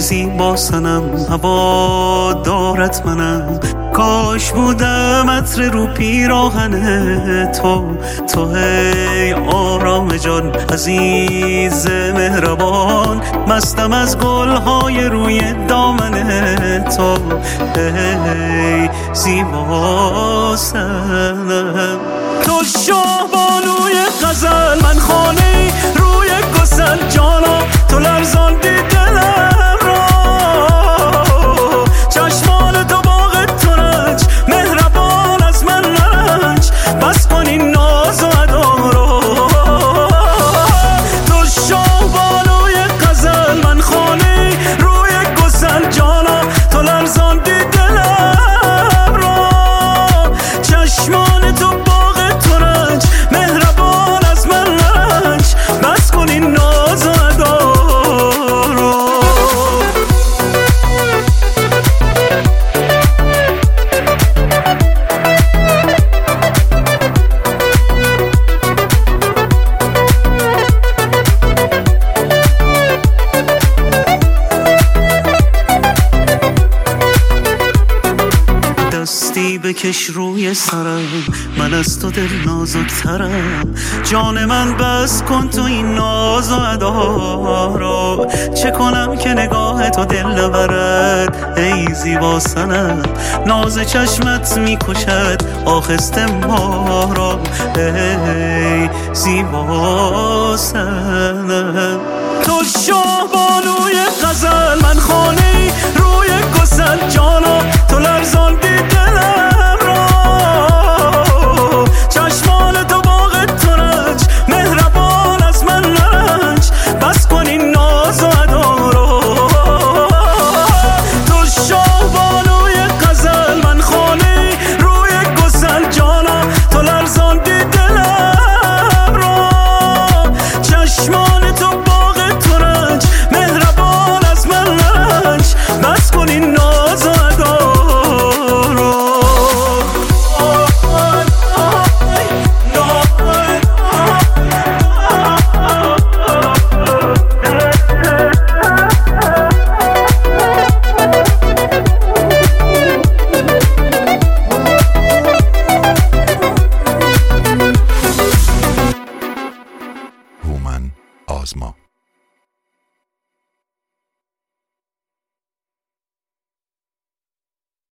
زیبا سنم هوا دارت منم، کاش بودم عطر رو پیراهن تو ای آرام جان عزیز مهربان، مستم از گلهای روی دامن تو ای زیبا سنم. تو شاه بانوی غزل، من خانه روی گسل، جانا تو لرزاندی دلم را، چشمان تو باغ ترنج مهربان از من نرنج، بس کن این ناز و ادا را. تو شاه بانوی غزل، من خانه روی گسل، جانا تو لرزاندی دلم را، چشمان تو باغ ترنج مهربان از من نرنج، بس کن این ناز و ادا را. دستی بکش روی سرم، من از تو دل نازکترم، جان من بس کن تو این ناز و ادا را. چه کنم که نگاه تو دل نبرد ای زیبا سنم، ناز چشمت میکشد آخسته ما را ای زیبا سنم. تو شاه بانوی غزل، من خانه